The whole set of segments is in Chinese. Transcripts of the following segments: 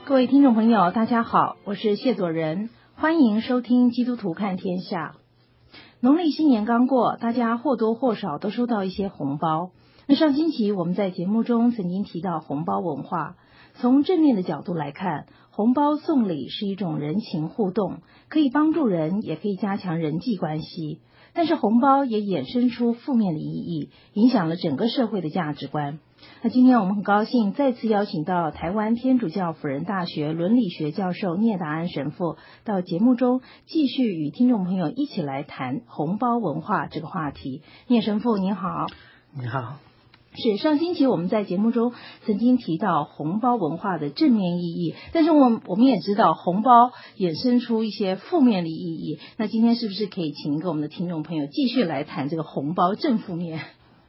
各位听众朋友大家好，我是谢佐仁，欢迎收听基督徒看天下。农历新年刚过，大家或多或少都收到一些红包。那上星期我们在节目中曾经提到红包文化，从正面的角度来看，红包送礼是一种人情互动，可以帮助人，也可以加强人际关系。但是红包也衍生出负面的意义，影响了整个社会的价值观。那今天我们很高兴再次邀请到台湾天主教辅仁大学伦理学教授聂达安神父到节目中继续与听众朋友一起来谈红包文化这个话题。聂神父您好。 你好。 是，上星期我们在节目中曾经提到红包文化的正面意义，但是我们也知道红包衍生出一些负面的意义。那今天是不是可以请跟我们的听众朋友继续来谈这个红包正负面？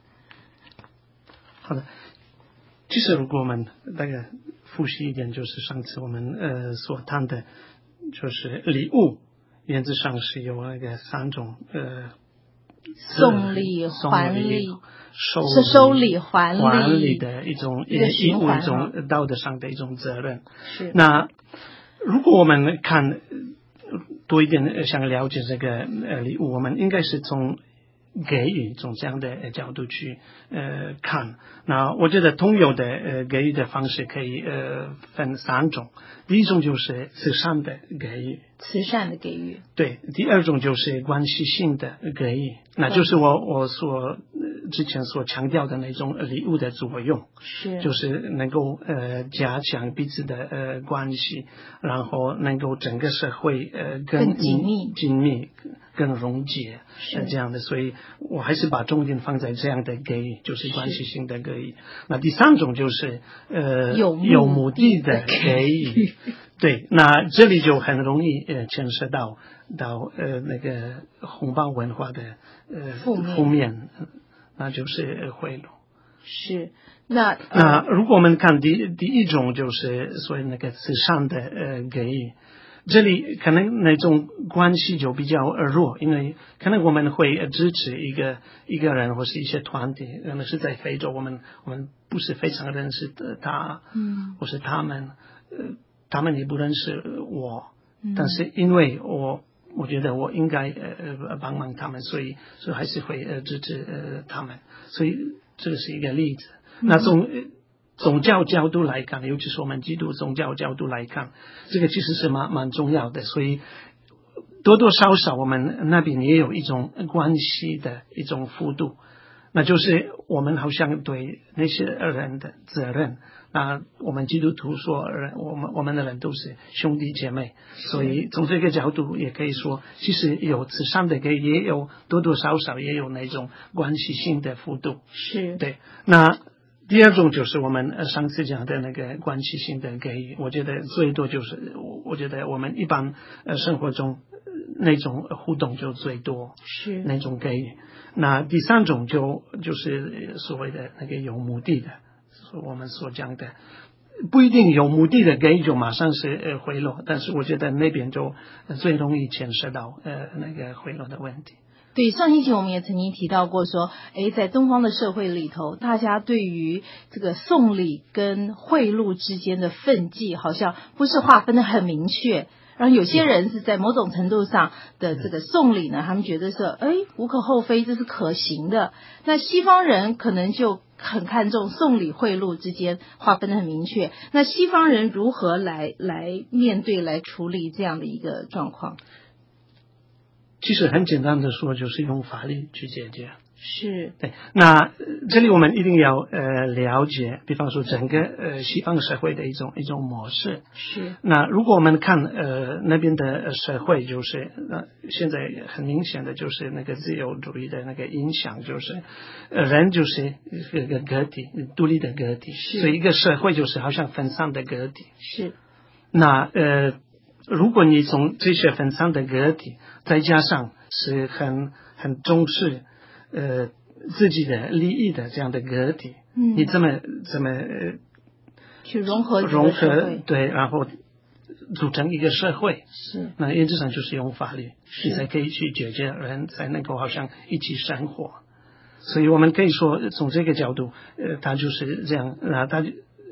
好的，其实如果我们大概复习一点，就是上次我们所谈的，就是礼物原则上是有那个三种送礼、还礼、 收礼、还礼的一种义务，一种道德上的一种责任。 是。 那如果我们看多一点，想了解这个礼物，我们应该是从给予从这样的角度去看。那我觉得通有的给予的方式可以分三种。第一种就是慈善的给予， 慈善的给予。 对，第二种就是关系性的给予，那就是我之前所强调的那种礼物的作用， 是就是能够加强彼此的关系，然后能够整个社会更紧密更融结这样的，所以我还是把重点放在这样的给予，就是关系性的给予。那第三种就是有目的的给予。对，那这里就很容易牵涉到那个红包文化的负面，那就是贿赂。 是，那如果我们看第一种，就是所谓那个慈善的给予，这里可能那种关系就比较弱，因为可能我们会支持一个人或是一些团体，可能是在非洲，我们不是非常认识的他，或是他们也不认识我，但是因为我觉得我应该帮忙他们，所以还是会支持他们，所以这个是一个例子。那从宗教角度来看，尤其是我们基督宗教角度来看，这个其实是蛮重要的，所以多多少少我们那边也有一种关系的一种幅度，那就是我们好像对那些人的责任。那我们基督徒说我们的人都是兄弟姐妹，所以从这个角度也可以说，其实有慈善的给予，也有多多少少也有那种关系性的幅度。 是， 对。那第二种就是我们上次讲的那个关系性的给予，我觉得最多就是我觉得我们一般生活中那种互动就最多， 是那种给予。那第三种就是所谓的那个有目的的，我们所讲的不一定有目的的给予就马上是贿赂，但是我觉得那边就最容易牵涉到那个贿赂的问题。 对，上星期我们也曾经提到过说，在东方的社会里头，大家对于这个送礼跟贿赂之间的分际好像不是划分的很明确，然后有些人是在某种程度上的这个送礼呢，他们觉得是无可厚非，这是可行的。那西方人可能就很看重送礼贿赂之间划分的很明确，那西方人如何来面对来处理这样的一个状况？ 其实很简单的说，就是用法律去解决。 是， 对。那这里我们一定要了解，比方说整个西方社会的一种模式。 是。 那如果我们看那边的社会，就是现在很明显的就是那个自由主义的那个影响，就是人就是一个个体，独立的个体，所以一个社会就是好像分散的个体。 是。 那如果你从这些分散的个体，再加上是很重视自己的利益的这样的个体，你怎么去融合对，然后组成一个社会， 是那原则上就是用法律，你才可以去解决人才能够好像一起生活。所以我们可以说从这个角度，它就是这样，它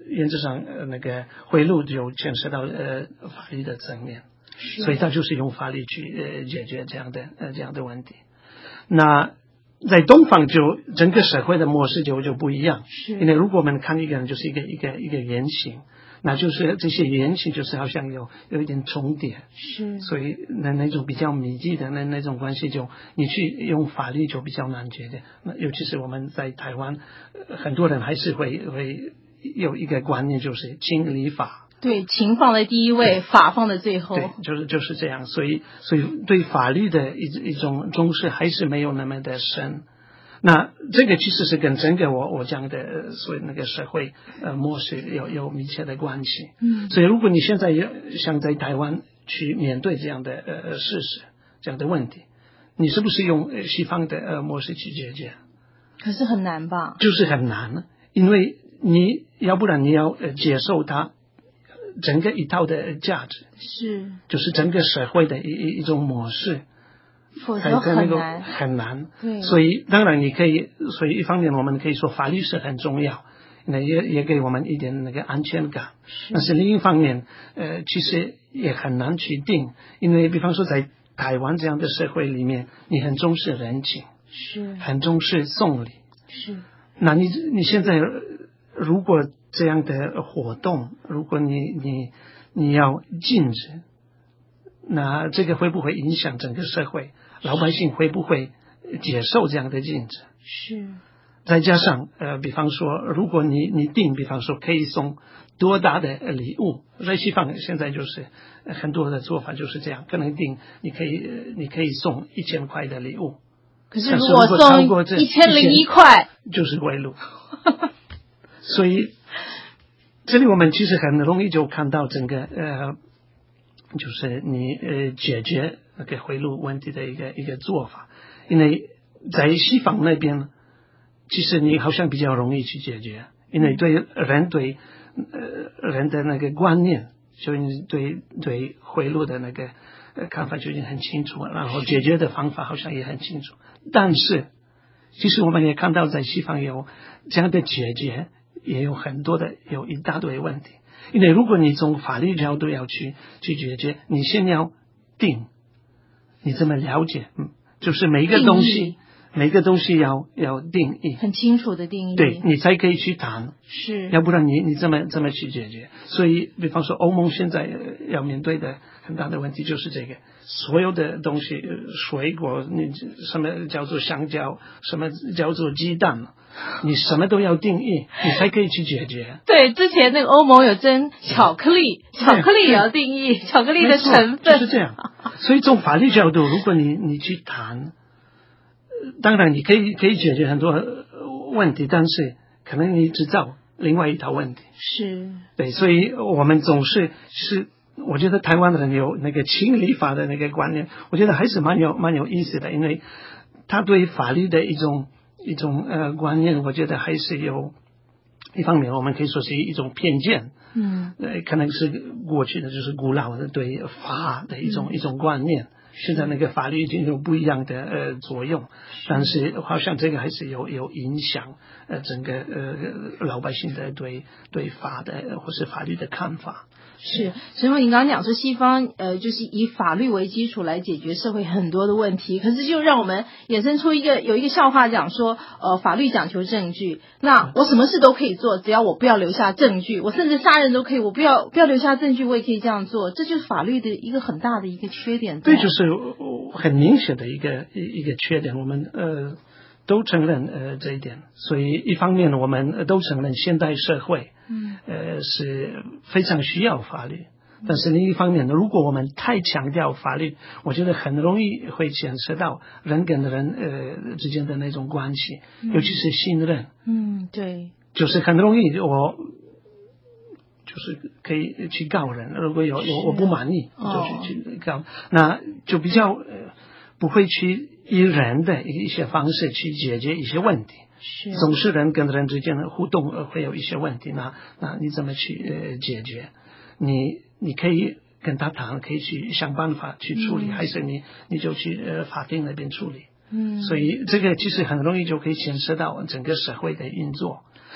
原则上那个贿赂就牵涉到法律的层面，所以他就是用法律去解决这样的问题。那在东方就整个社会的模式就不一样，因为如果我们看一个人就是一个原型，那就是这些原型就是好像有一点重叠，所以那种比较密集的那种关系就你去用法律就比较难解决。那尤其是我们在台湾，很多人还是会有一个观念，就是情理法。 对，情放在第一位，法放在最后。 对，就是这样。所以对法律的一种重视还是没有那么的深。那这个其实是跟整个我讲的所谓那个社会模式有密切的关系。所以如果你现在想在台湾去面对这样的事实，这样的问题，你是不是用西方的模式去解决？ 可是很难吧？ 就是很难，因为要不然你要接受它整个一套的价值，就是整个社会的一种模式， 否则很难。 对， 所以当然所以一方面我们可以说法律是很重要，那也给我们一点那个安全感。但是另一方面，其实也很难去定，因为比方说在台湾这样的社会里面，你很重视人情，很重视送礼，那你现在如果这样的活动，如果你要禁止，那这个会不会影响整个社会？老百姓会不会接受这样的禁止？再加上比方说，如果你定，比方说可以送多大的礼物，在西方现在就是很多的做法就是这样，可能定你可以送1000块的礼物， 可是如果送1001块， 就是贿赂。所以这里我们其实很容易就看到整个就是你解决那个贿赂问题的一个做法，因为在西方那边，其实你好像比较容易去解决，因为对人的那个观念，就对贿赂的那个看法就已经很清楚了，然后解决的方法好像也很清楚。但是其实我们也看到在西方有这样的解决，也有很多有一大堆问题。因为如果你从法律角度要去解决，你先要定，你这么了解，就是每一个东西要定义， 很清楚的定义， 对，你才可以去谈，要不然你这么去解决。所以比方说欧盟现在要面对的很大的问题就是这个，所有的东西，水果，你什么叫做香蕉，什么叫做鸡蛋，你什么都要定义，你才可以去解决。 对，之前那个欧盟有争巧克力也要定义巧克力的成分， 就是这样。所以从法律角度，如果你去谈，当然你可以解决很多问题，但是可能你制造另外一套问题。对，所以我们总是我觉得台湾的人有那个情理法的那个观念，我觉得还是蛮有意思的，因为他对法律的一种观念，我觉得还是有一方面我们可以说是一种偏见，可能是过去的就是古老的对法的一种观念，现在那个法律已经有不一样的作用，但是好像这个还是有影响整个老百姓的对法的或是法律的看法。 所以您刚刚讲说西方就是以法律为基础来解决社会很多的问题，可是就让我们衍生出有一个笑话讲说法律讲求证据，那我什么事都可以做，只要我不要留下证据，我甚至杀人都可以，我不要留下证据我也可以这样做，这就是法律的一个很大的一个缺点。 对，就是很明显的一个缺点，我们都承认这一点。所以一方面我们都承认现代社会是非常需要法律，但是另一方面呢，如果我们太强调法律，我觉得很容易会牵涉到人跟人之间的那种关系，尤其是信任。 对， 就是很容易我就是可以去告人，如果有我不满意就去告，那就比较不会去以人的一些方式去解决一些问题。总是人跟人之间的互动会有一些问题，那你怎么去解决？你可以跟他谈，可以去想办法去处理，还是你就去法庭那边处理。所以这个其实很容易就可以牵涉到整个社会的运作。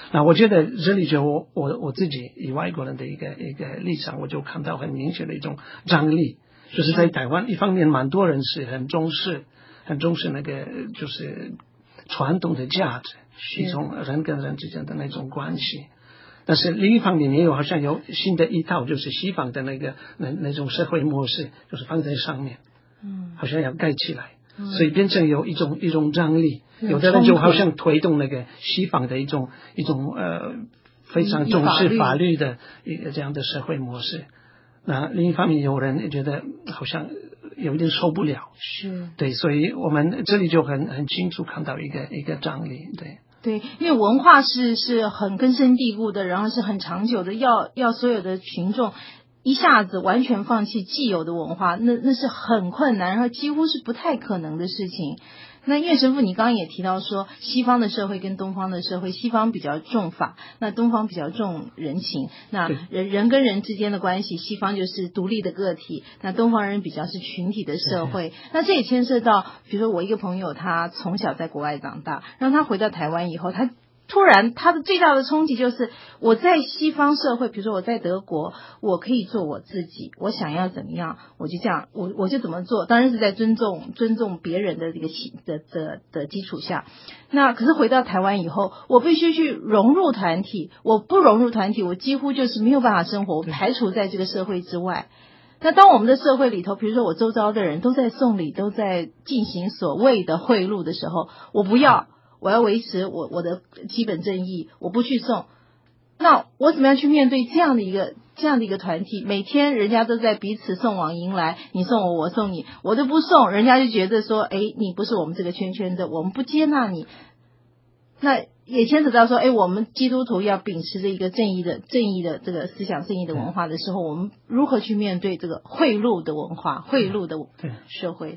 那我觉得这里就我自己以外国人的一个立场，我就看到很明显的一种张力，就是在台湾一方面蛮多人是很重视那个就是传统的价值，一种人跟人之间的那种关系。但是另一方面也有好像有新的一套，就是西方的那种社会模式，就是放在上面，好像要盖起来，所以变成有一种张力。有的人就好像推动那个西方的一种非常重视法律的一个这样的社会模式。那另一方面有人觉得好像有一点受不了， 是对， 所以我们这里就很清楚看到一个张力， 对，因为文化是很根深蒂固的，然后是很长久的，要所有的群众一下子完全放弃既有的文化，那是很困难，然后几乎是不太可能的事情。那岳神父，你刚刚也提到说，西方的社会跟东方的社会，西方比较重法，那东方比较重人情。那人跟人之间的关系，西方就是独立的个体，那东方人比较是群体的社会。那这也牵涉到，比如说我一个朋友，他从小在国外长大，让他回到台湾以后，他突然他的最大的冲击就是我在西方社会，比如说我在德国，我可以做我自己，我想要怎么样我就这样，我就怎么做，当然是在尊重别人的这个的基础下。那可是回到台湾以后，我必须去融入团体，我不融入团体，我几乎就是没有办法生活，我排除在这个社会之外。那当我们的社会里头，比如说我周遭的人都在送礼，都在进行所谓的贿赂的时候，我不要，我要维持我的基本正义，我不去送。那我怎么样去面对这样的一个团体？每天人家都在彼此送往迎来，你送我，我送你，我都不送，人家就觉得说，你不是我们这个圈圈的，我们不接纳你。那也牵扯到说，我们基督徒要秉持着一个正义的这个思想、正义的文化的时候，我们如何去面对这个贿赂的文化、贿赂的社会？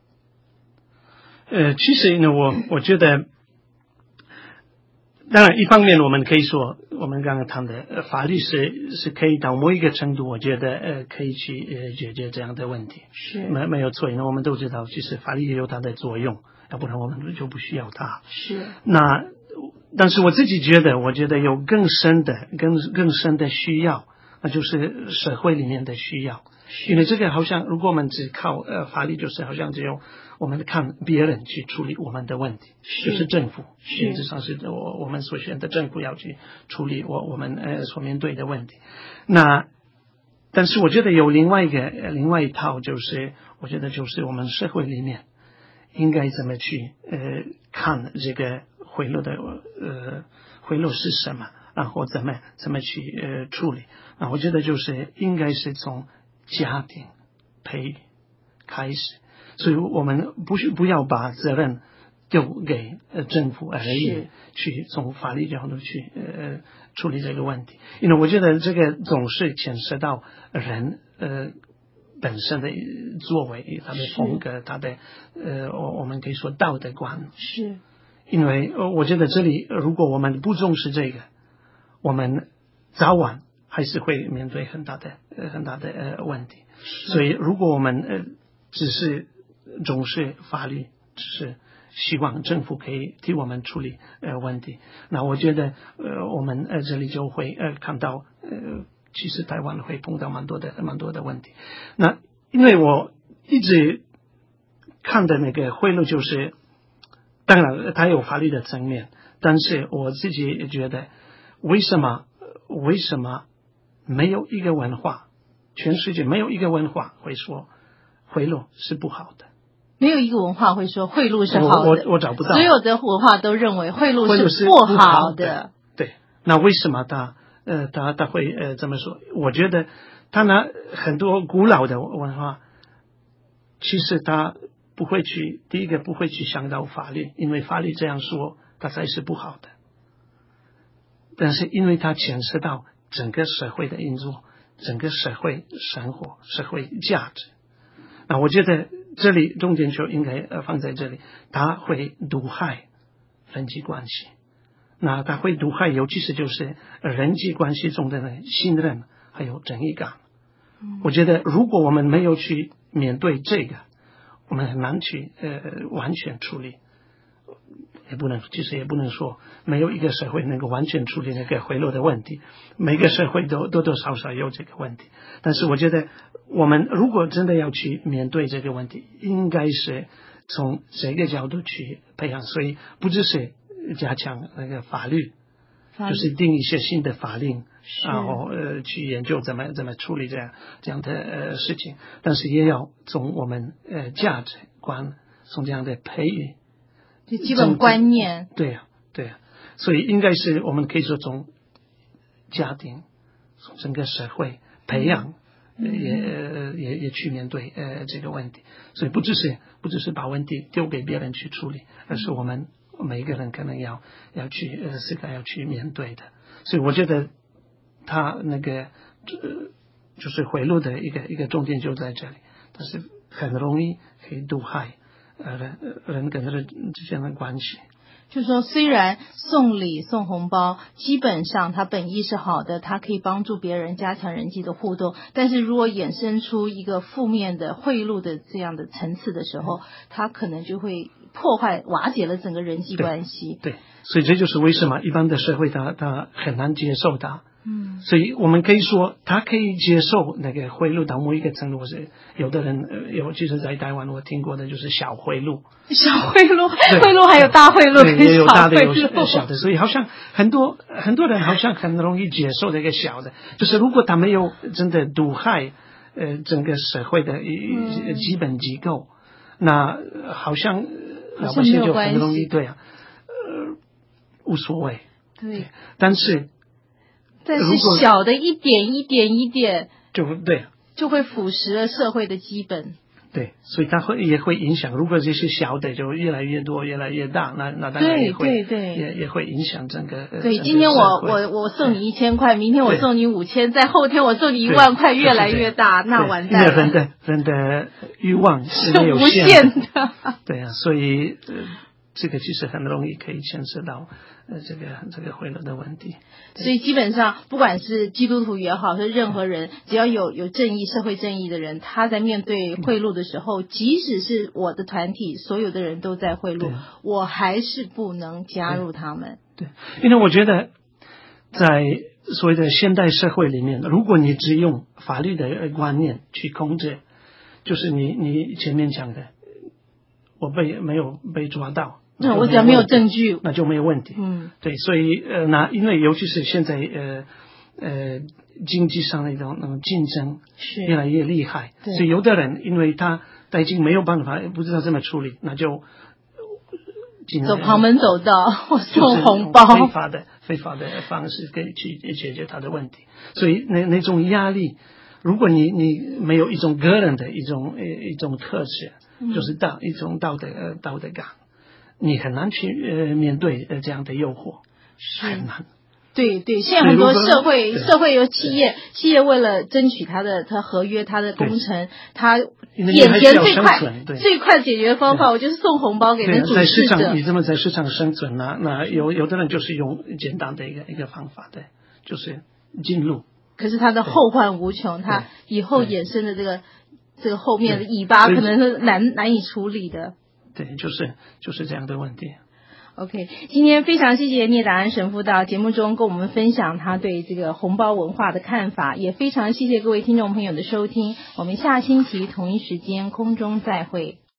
其实呢，我觉得。当然，一方面我们可以说，我们刚刚谈的法律是可以到某一个程度，我觉得可以去解决这样的问题， 是没有错。因为我们都知道，其实法律也有它的作用，要不然我们就不需要它。 是。 但是我自己觉得，我觉得有更深的需要，那就是社会里面的需要。因为这个好像，如果我们只靠法律，就是好像只有我们看别人去处理我们的问题，就是政府，实质上是我们所选的政府要去处理我们所面对的问题。但是我觉得有另外一套，就是我觉得就是我们社会里面应该怎么去看这个贿赂的贿赂是什么，然后怎么去处理。那我觉得就是应该是从家庭培育开始，所以我们不要把责任丢给政府而已，去从法律角度去处理这个问题。因为我觉得这个总是牵涉到人本身的作为，他的风格，他的我们可以说道德观。 是， 因为我觉得这里如果我们不重视这个，我们早晚还是会面对很大的问题。所以如果我们只是重视法律，只是希望政府可以替我们处理问题，那我觉得我们这里就会看到其实台湾会碰到蛮多的问题。那因为我一直看的那个贿赂，就是当然它有法律的层面，但是我自己也觉得为什么没有一个文化，全世界没有一个文化会说贿赂是不好的， 没有一个文化会说贿赂是好的。 我找不到， 所有的文化都认为贿赂是不好的。 对，那为什么他会这么说？我觉得他拿很多古老的文化，其实他不会去，第一个不会去想到法律，因为法律这样说，它才是不好的。但是因为它牵涉到整个社会的运作，整个社会生活、社会价值，那我觉得这里重点就应该放在这里，它会毒害人际关系。那它会毒害，尤其是就是人际关系中的信任还有正义感。我觉得如果我们没有去面对这个，我们很难去完全处理， 其实也不能说没有一个社会能够完全处理那个贿赂的问题，每个社会都多多少少有这个问题。但是我觉得我们如果真的要去面对这个问题，应该是从这个角度去培养，所以不只是加强那个法律，就是定一些新的法令，然后去研究怎么处理这样的事情，但是也要从我们价值观，从这样的培育， 就基本观念。 对呀，所以应该是我们可以说从家庭，从整个社会培养，也去面对这个问题。所以不只是把问题丢给别人去处理，而是我们每一个人可能要去思考，要去面对的。所以我觉得他那个就是贿赂的一个重点就在这里，但是很容易可以毒害人跟人之间的关系。 就是说，虽然送礼送红包基本上它本意是好的，它可以帮助别人加强人际的互动，但是如果衍生出一个负面的贿赂的这样的层次的时候，它可能就会破坏瓦解了整个人际关系。 对，所以这就是为什么一般的社会它很难接受它。所以我们可以说他可以接受那个贿赂到某一个程度，是有的人就是在台湾我听过的就是小贿赂，贿赂还有大贿赂跟也有大的有小小的，所以好像很多人好像很容易接受这个小的，就是如果他没有真的毒害整个社会的基本机构，那好像老百姓就很容易无所谓。 对， 但是小的一点就会腐蚀了社会的基本。 对，所以它也会影响。如果这些小的就越来越多、越来越大，那当然也会影响整个。 对，今天我送你1000块，明天我送你5000，在后天我送你1万块，越来越大，那完蛋了。 人的欲望是没有无限的。 对啊，所以这个其实很容易可以牵涉到这个贿赂的问题。 所以基本上不管是基督徒也好，是任何人，只要有正义、社会正义的人，他在面对贿赂的时候，即使是我的团体所有的人都在贿赂，我还是不能加入他们。 对，因为我觉得在所谓的现代社会里面，如果你只用法律的观念去控制，就是你前面讲的，我没有被抓到， 那我只要没有证据， 那就没有问题。对，所以因为尤其是现在经济上的那种竞争越来越厉害，所以有的人因为他已经没有办法，不知道怎么处理，那就走旁门走道或送红包， 非法的方式可以去解决他的问题。所以那种压力，如果你没有一种个人的一种特质，就是一种道德感，你很难去面对这样的诱惑，很难。 对，现在很多社会有企业为了争取他合约、他的工程，他眼前最快的解决方法，我就是送红包给那主事者。 你这么在市场生存那有的人就是用简单的一个方法，对，就是进入。 可是他的后患无穷，他以后衍生的这个后面的尾巴可能是难以处理的。 对，就是这样的问题。 OK， 今天非常谢谢聂达恩神父到节目中跟我们分享他对这个红包文化的看法，也非常谢谢各位听众朋友的收听，我们下星期同一时间空中再会。